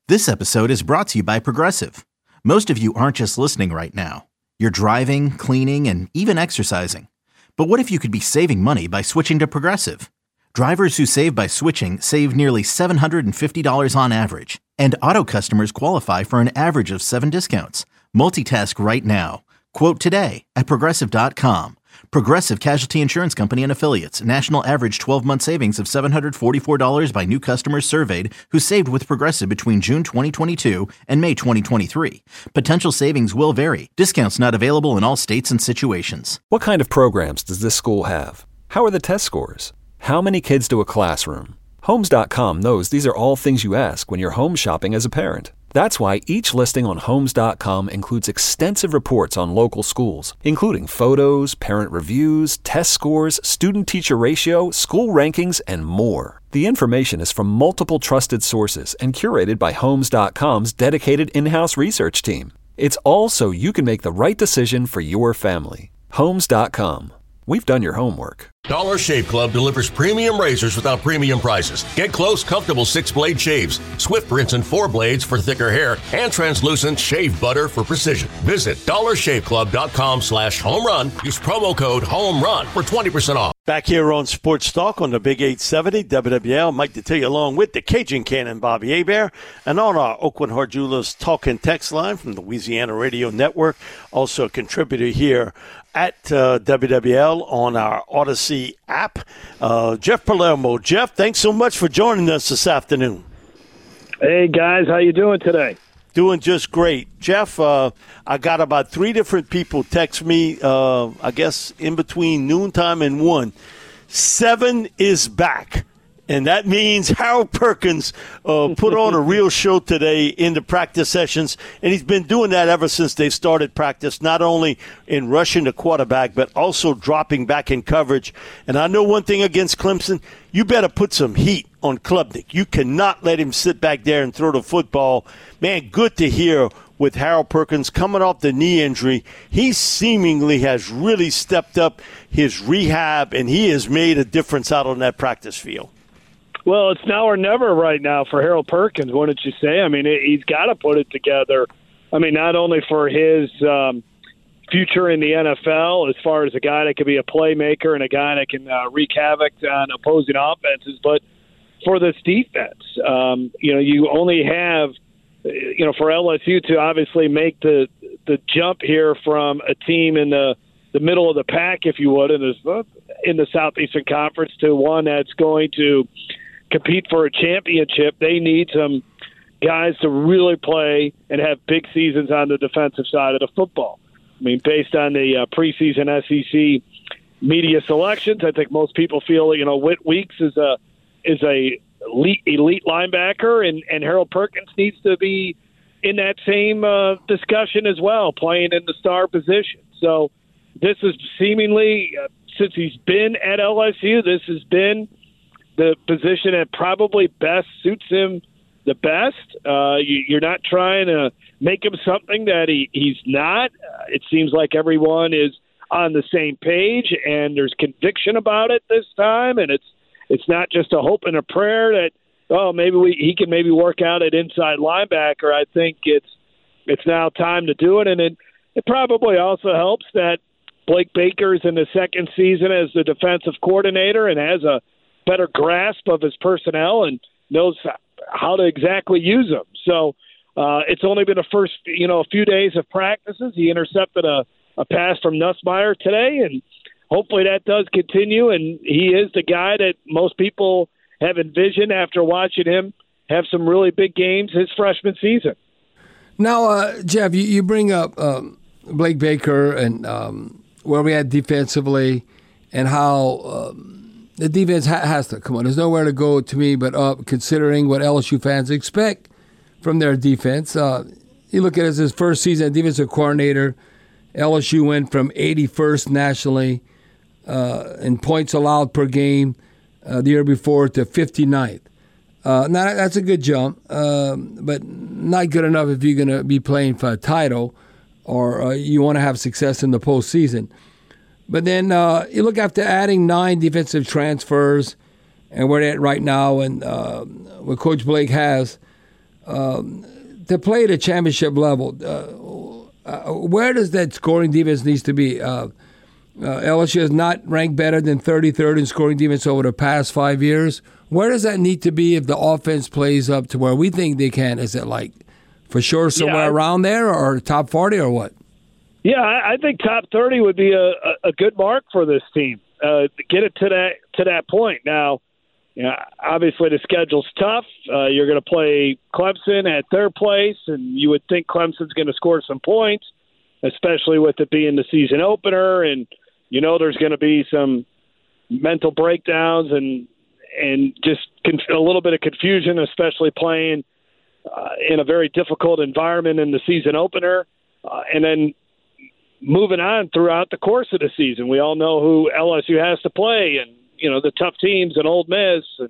This episode is brought to you by Progressive. Most of you aren't just listening right now. You're driving, cleaning, and even exercising. But what if you could be saving money by switching to Progressive? Drivers who save by switching save nearly $750 on average. And auto customers qualify for an average of 7 discounts. Multitask right now. Quote today at Progressive.com. Progressive Casualty Insurance Company and Affiliates. National average 12-month savings of $744 by new customers surveyed who saved with Progressive between June 2022 and May 2023. Potential savings will vary. Discounts not available in all states and situations. What kind of programs does this school have? How are the test scores? How many kids do a classroom? Homes.com knows these are all things you ask when you're home shopping as a parent. That's why each listing on Homes.com includes extensive reports on local schools, including photos, parent reviews, test scores, student-teacher ratio, school rankings, and more. The information is from multiple trusted sources and curated by Homes.com's dedicated in-house research team. It's all so you can make the right decision for your family. Homes.com. We've done your homework. Dollar Shave Club delivers premium razors without premium prices. Get close, comfortable 6-blade shaves, swift rinse and 4 blades for thicker hair, and translucent shave butter for precision. Visit dollarshaveclub.com/home-run. Use promo code HOME-RUN for 20% off. Back here on Sports Talk on the Big 870 WWL. Mike Detillier along with the Cajun Cannon Bobby Hebert, and on our Oakland Heart Jewelers talk and text line from the Louisiana Radio Network. Also a contributor here at WWL on our Odyssey app. Jeff Palermo. Jeff, thanks so much for joining us this afternoon. Hey, guys. How you doing today? Doing just great. Jeff, I got about 3 different people text me, I guess, in between noontime and 1. 7 is back. And that means Harold Perkins put on a real show today in the practice sessions, and he's been doing that ever since they started practice, not only in rushing the quarterback, but also dropping back in coverage. And I know one thing against Clemson, you better put some heat on Klubnik. You cannot let him sit back there and throw the football. Man, good to hear with Harold Perkins coming off the knee injury. He seemingly has really stepped up his rehab, and he has made a difference out on that practice field. Well, it's now or never right now for Harold Perkins, wouldn't you say? I mean, he's got to put it together. I mean, not only for his future in the NFL as far as a guy that could be a playmaker and a guy that can wreak havoc on opposing offenses, but for this defense. You only have, for LSU to obviously make the jump here from a team in the middle of the pack, if you would, in the Southeastern Conference to one that's going to compete for a championship. They need some guys to really play and have big seasons on the defensive side of the football. I mean, based on the preseason SEC media selections, I think most people feel Whit Weeks is a elite linebacker, and Harold Perkins needs to be in that same discussion as well, playing in the star position. So this is seemingly, since he's been at LSU, this has been the position that probably best suits him the best. You're not trying to make him something that he's not. It seems like everyone is on the same page, and there's conviction about it this time, and it's not just a hope and a prayer that, he can maybe work out at inside linebacker. I think it's now time to do it, and it probably also helps that Blake Baker's in the second season as the defensive coordinator and has a better grasp of his personnel and knows how to exactly use them. So it's only been a few days of practices. He intercepted a pass from Nussmeier today, and hopefully that does continue. And he is the guy that most people have envisioned after watching him have some really big games his freshman season. Now, Jeff, you bring up Blake Baker and where we at defensively and how the defense has to come on. There's nowhere to go to me but up, considering what LSU fans expect from their defense. You look at it as his first season as defensive coordinator. LSU went from 81st nationally in points allowed per game the year before to 59th. Now, that's a good jump, but not good enough if you're going to be playing for a title or you want to have success in the postseason. But then you look after adding 9 defensive transfers and where they're at right now and what Coach Blake has, to play at a championship level, where does that scoring defense needs to be? LSU has not ranked better than 33rd in scoring defense over the past 5 years. Where does that need to be if the offense plays up to where we think they can? Is it like for sure somewhere around there or top 40 or what? Yeah, I think top 30 would be a good mark for this team. Get it to that point. Now, obviously the schedule's tough. You're going to play Clemson at their place, and you would think Clemson's going to score some points, especially with it being the season opener. And there's going to be some mental breakdowns and just a little bit of confusion, especially playing in a very difficult environment in the season opener. And then moving on throughout the course of the season, we all know who LSU has to play, and the tough teams and Ole Miss and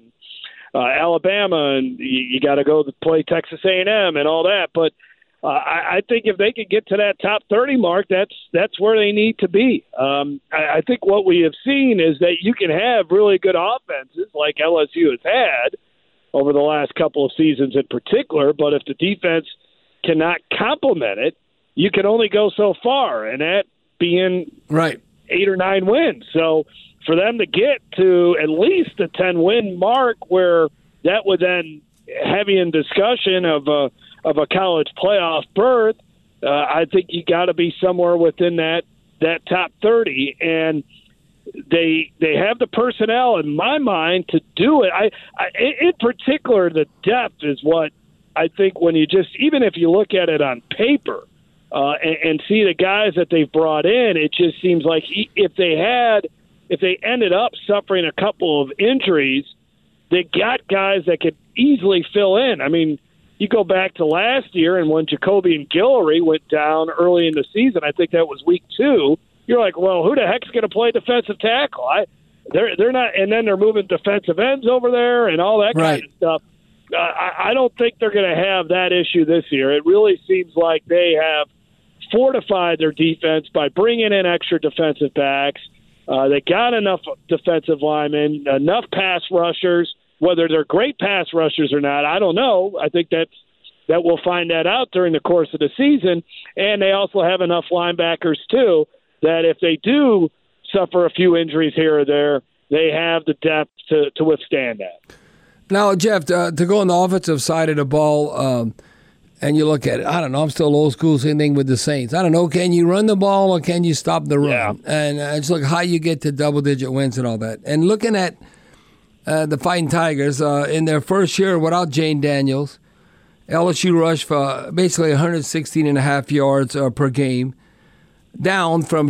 Alabama, and you got to go to play Texas A&M and all that. But I think if they could get to that top 30 mark, that's where they need to be. I think what we have seen is that you can have really good offenses like LSU has had over the last couple of seasons in particular, but if the defense cannot complement it, you can only go so far, and that being 8 or 9 wins. So for them to get to at least the 10-win mark, where that would then have you in discussion of a college playoff berth, I think you got to be somewhere within that top 30, and they have the personnel in my mind to do it. I in particular, the depth is what I think when you just, even if you look at it on paper and see the guys that they've brought in, it just seems like if they ended up suffering a couple of injuries, they got guys that could easily fill in. I mean, you go back to last year, and when Jacoby and Guillory went down early in the season, I think that was week 2, you're like, well, who the heck's going to play defensive tackle? They're not, and then they're moving defensive ends over there and all that kind of stuff. I don't think they're going to have that issue this year. It really seems like they have fortified their defense by bringing in extra defensive backs. They got enough defensive linemen, enough pass rushers. Whether they're great pass rushers or not, I don't know. I think that we'll find that out during the course of the season. And they also have enough linebackers, too, that if they do suffer a few injuries here or there, they have the depth to withstand that. Now, Jeff, to go on the offensive side of the ball, and you look at it, I don't know, I'm still old school, same thing with the Saints. I don't know, can you run the ball or can you stop the run? Yeah. And it's like how you get to double-digit wins and all that. And looking at the Fighting Tigers, in their first year without Jane Daniels, LSU rushed for basically 116.5 yards per game, down from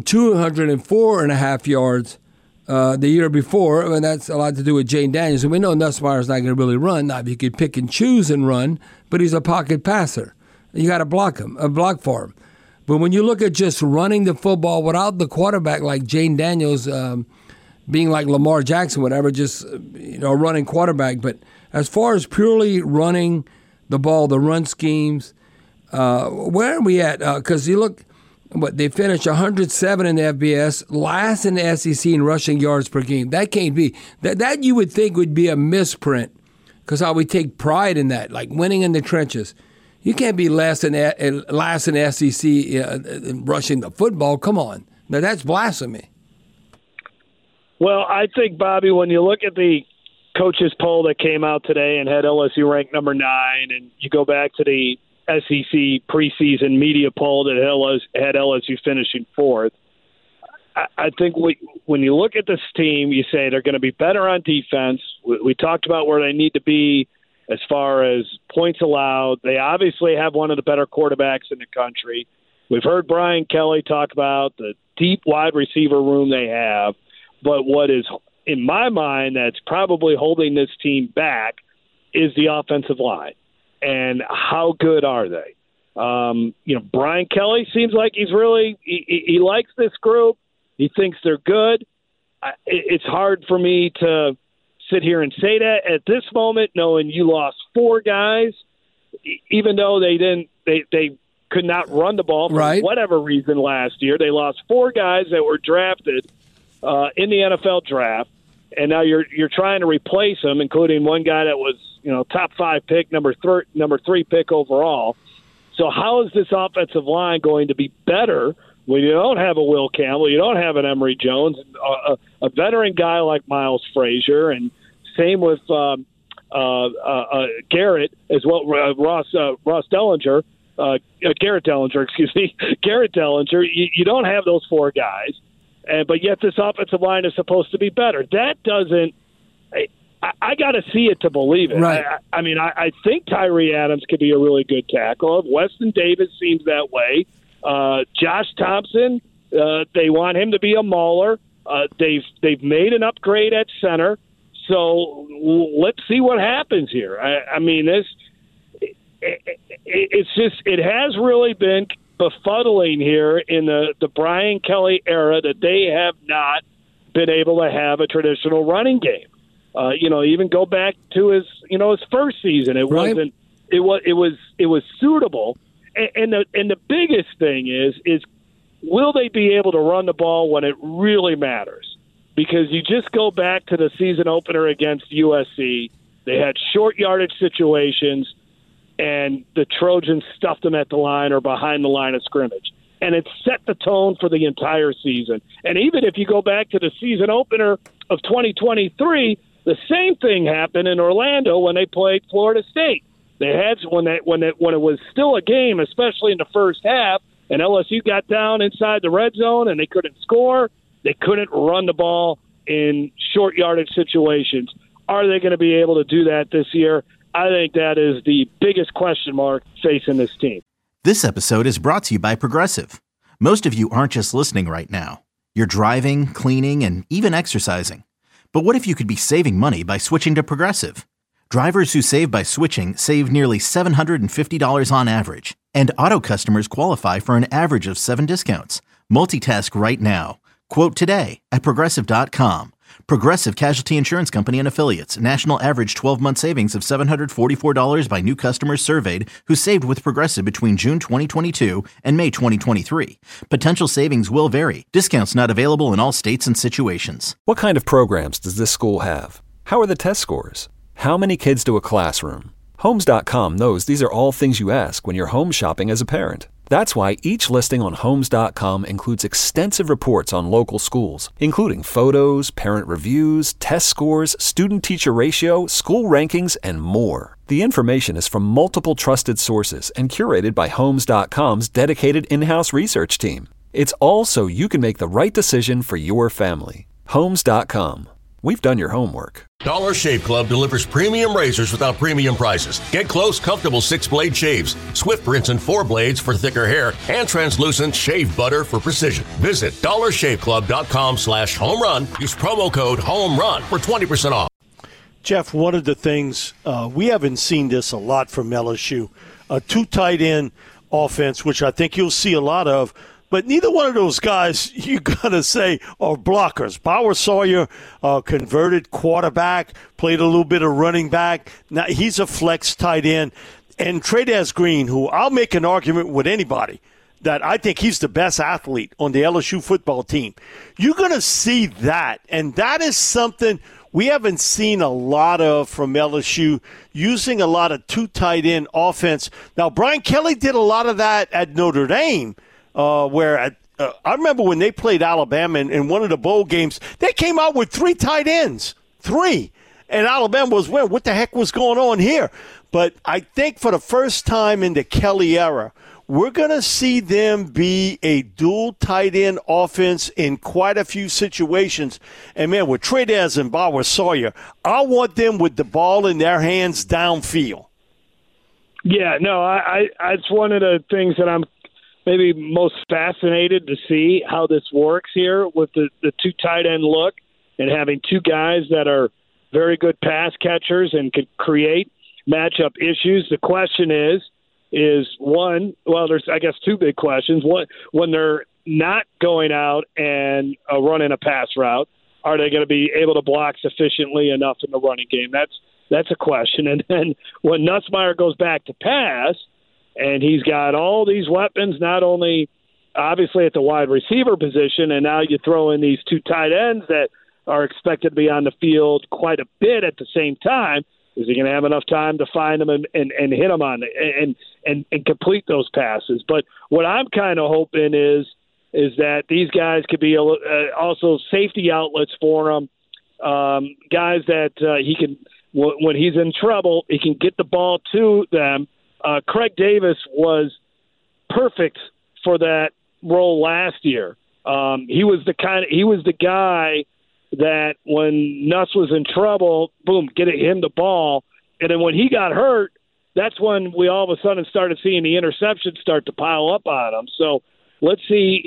204.5 yards the year before, and that's a lot to do with Jane Daniels. And we know Nussmeier's not going to really run. Now, if you could pick and choose and run, but he's a pocket passer. You got to block for him. But when you look at just running the football without the quarterback like Jane Daniels, being like Lamar Jackson, whatever, just running quarterback. But as far as purely running the ball, the run schemes, where are we at? Because you look. They finished 107 in the FBS, last in the SEC in rushing yards per game. That can't be. That you would think would be a misprint, because how we take pride in that, like winning in the trenches. You can't be last in the SEC rushing the football. Come on. Now, that's blasphemy. Well, I think, Bobby, when you look at the coaches poll that came out today and had LSU ranked number 9, and you go back to the SEC preseason media poll that had LSU finishing 4th. I think when you look at this team, you say they're going to be better on defense. We talked about where they need to be as far as points allowed. They obviously have one of the better quarterbacks in the country. We've heard Brian Kelly talk about the deep wide receiver room they have. But what is, in my mind, that's probably holding this team back is the offensive line. And how good are they? Brian Kelly seems like he's really he likes this group. He thinks they're good. It's hard for me to sit here and say that at this moment, knowing you lost 4 guys, even though they could not run the ball for whatever reason last year. They lost 4 guys that were drafted in the NFL draft. and now you're trying to replace him, including one guy that was top 5 pick, number 3 pick overall. So how is this offensive line going to be better when you don't have a Will Campbell, you don't have an Emory Jones, a veteran guy like Miles Frazier, and same with Garrett as well, Ross Dellinger, Garrett Dellinger, excuse me, Garrett Dellinger. You don't have those 4 guys, but yet this offensive line is supposed to be better. That doesn't. I got to see it to believe it. Right. I think Tyree Adams could be a really good tackle. Weston Davis seems that way. Josh Thompson, they want him to be a mauler. They've made an upgrade at center. So let's see what happens here. It has really been befuddling here in the Brian Kelly era that they have not been able to have a traditional running game. Even go back to his first season. It wasn't. It was suitable. And the biggest thing is will they be able to run the ball when it really matters? Because you just go back to the season opener against USC. They had short yardage situations, and the Trojans stuffed them at the line or behind the line of scrimmage. And it set the tone for the entire season. And even if you go back to the season opener of 2023, the same thing happened in Orlando when they played Florida State. They had when it was still a game, especially in the first half, and LSU got down inside the red zone and they couldn't score. They couldn't run the ball in short yardage situations. Are they going to be able to do that this year? I think that is the biggest question mark facing this team. This episode is brought to you by Progressive. Most of you aren't just listening right now. You're driving, cleaning, and even exercising. But what if you could be saving money by switching to Progressive? Drivers who save by switching save nearly $750 on average. And auto customers qualify for an average of 7 discounts. Multitask right now. Quote today at Progressive.com. Progressive Casualty Insurance Company and Affiliates. National average 12-month savings of $744 by new customers surveyed who saved with Progressive between June 2022 and May 2023. Potential savings will vary. Discounts not available in all states and situations. What kind of programs does this school have? How are the test scores? How many kids do a classroom? Homes.com knows these are all things you ask when you're home shopping as a parent. That's why each listing on Homes.com includes extensive reports on local schools, including photos, parent reviews, test scores, student-teacher ratio, school rankings, and more. The information is from multiple trusted sources and curated by Homes.com's dedicated in-house research team. It's all so you can make the right decision for your family. Homes.com. We've done your homework. Dollar Shave Club delivers premium razors without premium prices. Get close, comfortable 6-blade shaves, Swift rinse and 4 blades for thicker hair, and translucent shave butter for precision. Visit dollarshaveclub.com/home run. Use promo code HOMERUN for 20% off. Jeff, one of the things, we haven't seen this a lot from LSU, a 2 tight end offense, which I think you'll see a lot of. But neither one of those guys, you got to say, are blockers. Bauer Sawyer, converted quarterback, played a little bit of running back. Now he's a flex tight end. And Trey'Daz Green, who I'll make an argument with anybody that I think he's the best athlete on the LSU football team. You're going to see that. And that is something we haven't seen a lot of from LSU, using a lot of 2 tight end offense. Now, Brian Kelly did a lot of that at Notre Dame. I remember when they played Alabama in one of the bowl games, they came out with 3 tight ends. 3. And Alabama was, well, what the heck was going on here? But I think for the first time in the Kelly era, we're going to see them be a dual tight end offense in quite a few situations. And, man, with Trey'Daz and Bauer Sawyer, I want them with the ball in their hands downfield. Yeah, no, it's one of the things that I'm maybe most fascinated to see how this works here with the 2 tight end look and having 2 guys that are very good pass catchers and can create matchup issues. The question is one, well, there's, I guess, 2 big questions. One, when they're not going out and running a pass route, are they going to be able to block sufficiently enough in the running game? That's a question. And then when Nussmeier goes back to pass, and he's got all these weapons, not only obviously at the wide receiver position, and now you throw in these 2 tight ends that are expected to be on the field quite a bit at the same time. Is he going to have enough time to find them and hit them on and complete those passes? But what I'm kind of hoping is that these guys could be also safety outlets for him, guys that he can, when he's in trouble, he can get the ball to them. Craig Davis was perfect for that role last year. He was the guy that when Nuss was in trouble, boom, get him the ball. And then when he got hurt, that's when we all of a sudden started seeing the interceptions start to pile up on him. So let's see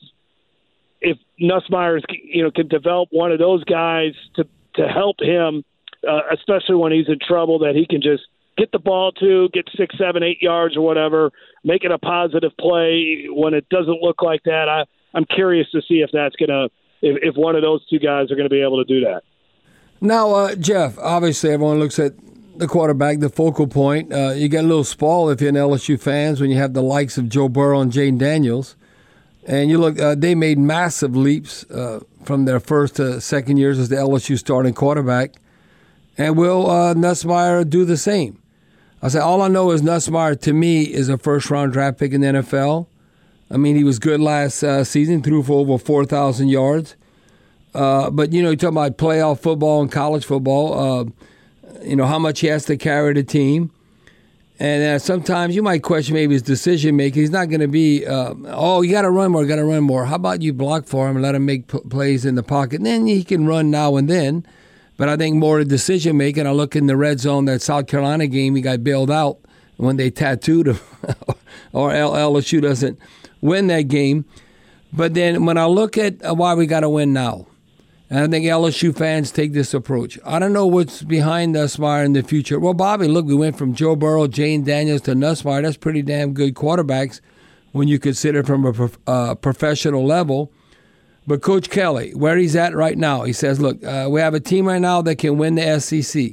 if Nussmeier can develop one of those guys to help him, especially when he's in trouble, that he can just get the ball to, get 6, 7, 8 yards or whatever, make it a positive play when it doesn't look like that. I'm curious to see if that's going to, if one of those two guys are going to be able to do that. Now, Jeff, obviously everyone looks at the quarterback, the focal point. You get a little spoiled if you're an LSU fans when you have the likes of Joe Burrow and Jayden Daniels. And you look, they made massive leaps from their first to second years as the LSU starting quarterback. And will Nussmeier do the same? I say all I know is Nussmeier, to me, is a first-round draft pick in the NFL. I mean, he was good last season, threw for over 4,000 yards. But, you talk about playoff football and college football, how much he has to carry the team. And sometimes you might question maybe his decision-making. He's not going to be, you got to run more, How about you block for him and let him make plays in the pocket? And then he can run now and then. But I think more the decision-making. I look in the red zone, that South Carolina game, he got bailed out when they tattooed him, or LSU doesn't win that game. But then when I look at why we got to win now, and I think LSU fans take this approach. I don't know what's behind Nussmeier in the future. Well, Bobby, look, we went from Joe Burrow, Jayden Daniels to Nussmeier. That's pretty damn good quarterbacks when you consider from a professional level. But Coach Kelly, where he's at right now, he says, look, we have a team right now that can win the SEC.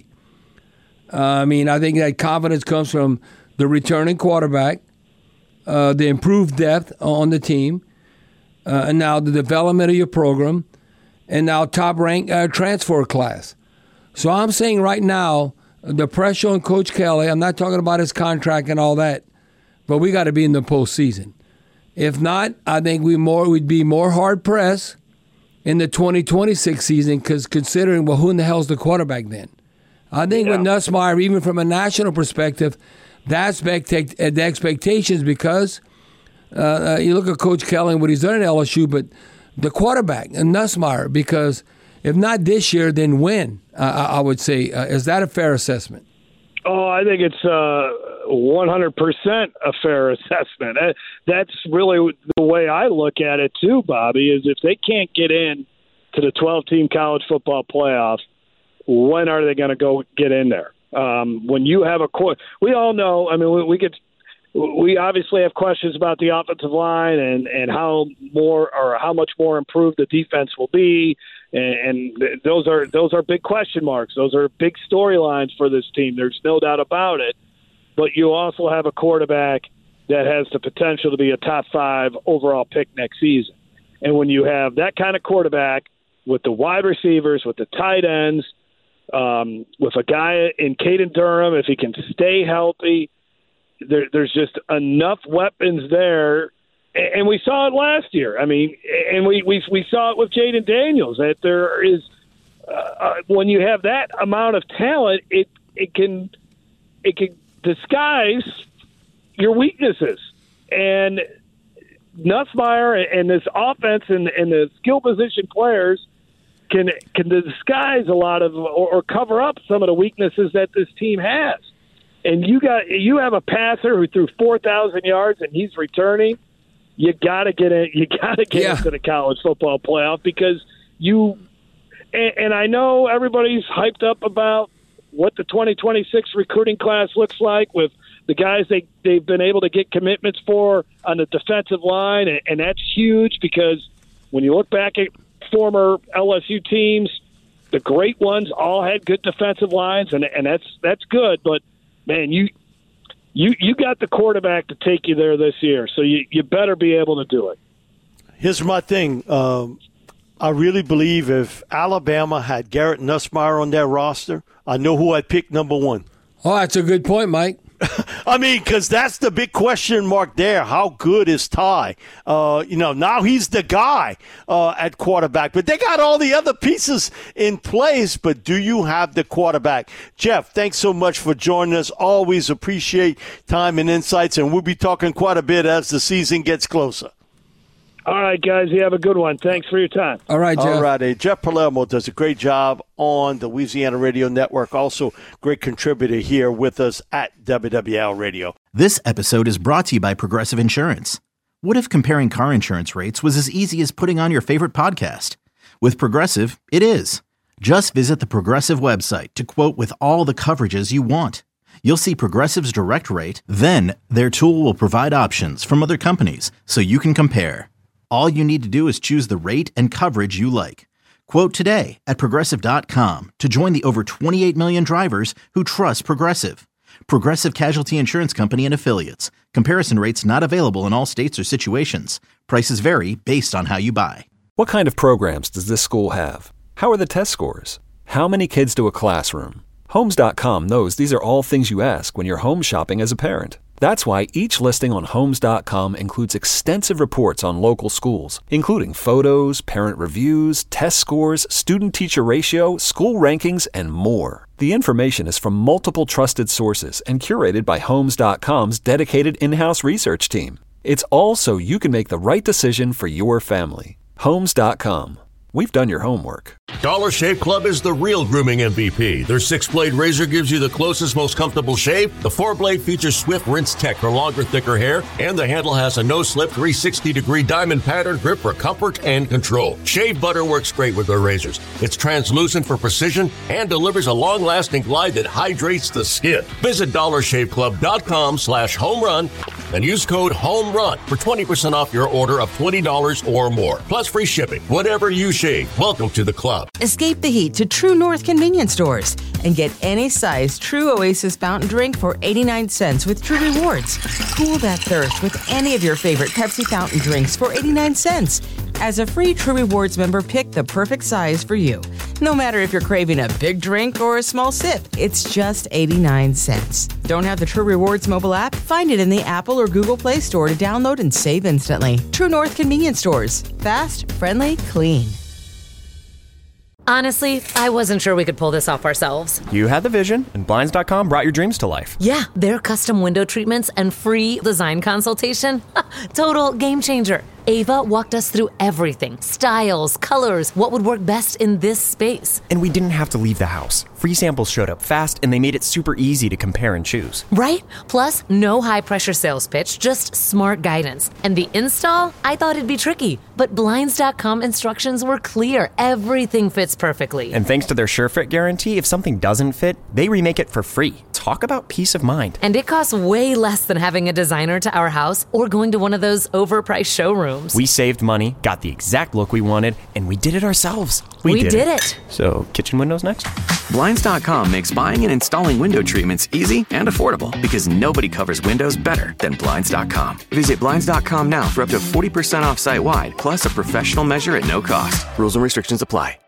I think that confidence comes from the returning quarterback, the improved depth on the team, and now the development of your program, and now top-ranked transfer class. So I'm saying right now, the pressure on Coach Kelly, I'm not talking about his contract and all that, but we got to be in the postseason. If not, I think we'd be more hard-pressed in the 2026 season, because considering, well, who in the hell's the quarterback then? I think with Nussmeier, even from a national perspective, that's the expectations, because you look at Coach Kelly and what he's done at LSU, but the quarterback and Nussmeier, because if not this year, then when? I would say, is that a fair assessment? Oh, I think it's 100% a fair assessment. That's really the way I look at it too, Bobby, is if they can't get in to the 12-team college football playoff, when are they going to go get in there? When you have we all know, we obviously have questions about the offensive line and how much more improved the defense will be. And those are big question marks. Those are big storylines for this team. There's no doubt about it. But you also have a quarterback that has the potential to be a top 5 overall pick next season. And when you have that kind of quarterback with the wide receivers, with the tight ends, with a guy in Caden Durham, if he can stay healthy, there's just enough weapons there. And we saw it last year. And we saw it with Jayden Daniels, that there is when you have that amount of talent, it can disguise your weaknesses. And Nussmeier and this offense and the skill position players can disguise a lot of or cover up some of the weaknesses that this team has. And you have a passer who threw 4,000 yards and he's returning. You got to get in. You got to get into the college football playoff, because and I know everybody's hyped up about what the 2026 recruiting class looks like with the guys they've been able to get commitments for on the defensive line, and that's huge, because when you look back at former LSU teams, the great ones all had good defensive lines, and that's good. But man, you got the quarterback to take you there this year, so you better be able to do it. Here's my thing. I really believe if Alabama had Garrett Nussmeier on their roster, I know who I'd pick number one. Oh, that's a good point, Mike. I mean, because that's the big question mark there. How good is Ty? Now he's the guy at quarterback. But they got all the other pieces in place. But do you have the quarterback? Jeff, thanks so much for joining us. Always appreciate time and insights. And we'll be talking quite a bit as the season gets closer. All right, guys, you have a good one. Thanks for your time. All right, Jeff. All right, Jeff Palermo does a great job on the Louisiana Radio Network. Also, great contributor here with us at WWL Radio. This episode is brought to you by Progressive Insurance. What if comparing car insurance rates was as easy as putting on your favorite podcast? With Progressive, it is. Just visit the Progressive website to quote with all the coverages you want. You'll see Progressive's direct rate, then their tool will provide options from other companies so you can compare. All you need to do is choose the rate and coverage you like. Quote today at Progressive.com to join the over 28 million drivers who trust Progressive. Progressive Casualty Insurance Company and Affiliates. Comparison rates not available in all states or situations. Prices vary based on how you buy. What kind of programs does this school have? How are the test scores? How many kids do a classroom? Homes.com knows these are all things you ask when you're home shopping as a parent. That's why each listing on Homes.com includes extensive reports on local schools, including photos, parent reviews, test scores, student-teacher ratio, school rankings, and more. The information is from multiple trusted sources and curated by Homes.com's dedicated in-house research team. It's all so you can make the right decision for your family. Homes.com. We've done your homework. Dollar Shave Club is the real grooming MVP. Their 6-blade razor gives you the closest, most comfortable shave. The 4-blade features swift rinse tech for longer, thicker hair. And the handle has a no-slip 360-degree diamond pattern grip for comfort and control. Shave butter works great with their razors. It's translucent for precision and delivers a long-lasting glide that hydrates the skin. Visit DollarShaveClub.com/homerun and use code HOMERUN for 20% off your order of $20 or more. Plus free shipping. Whatever you shave, welcome to the club. Escape the heat to True North convenience stores and get any size True Oasis fountain drink for 89 cents with True Rewards. Cool that thirst with any of your favorite Pepsi fountain drinks for 89 cents. As a free True Rewards member, pick the perfect size for you. No matter if you're craving a big drink or a small sip, it's just 89 cents. Don't have the True Rewards mobile app? Find it in the Apple or Google Play Store to download and save instantly. True North convenience stores. Fast, friendly, clean. Honestly, I wasn't sure we could pull this off ourselves. You had the vision, and Blinds.com brought your dreams to life. Yeah, their custom window treatments and free design consultation. Total game changer. Ava walked us through everything. Styles, colors, what would work best in this space. And we didn't have to leave the house. Free samples showed up fast, and they made it super easy to compare and choose. Right? Plus, no high-pressure sales pitch, just smart guidance. And the install? I thought it'd be tricky, but Blinds.com instructions were clear. Everything fits perfectly. And thanks to their SureFit guarantee, if something doesn't fit, they remake it for free. Talk about peace of mind. And it costs way less than having a designer to our house or going to one of those overpriced showrooms. We saved money, got the exact look we wanted, and we did it ourselves. We did it. So, kitchen windows next? Blinds.com makes buying and installing window treatments easy and affordable because nobody covers windows better than Blinds.com. Visit Blinds.com now for up to 40% off site-wide, plus a professional measure at no cost. Rules and restrictions apply.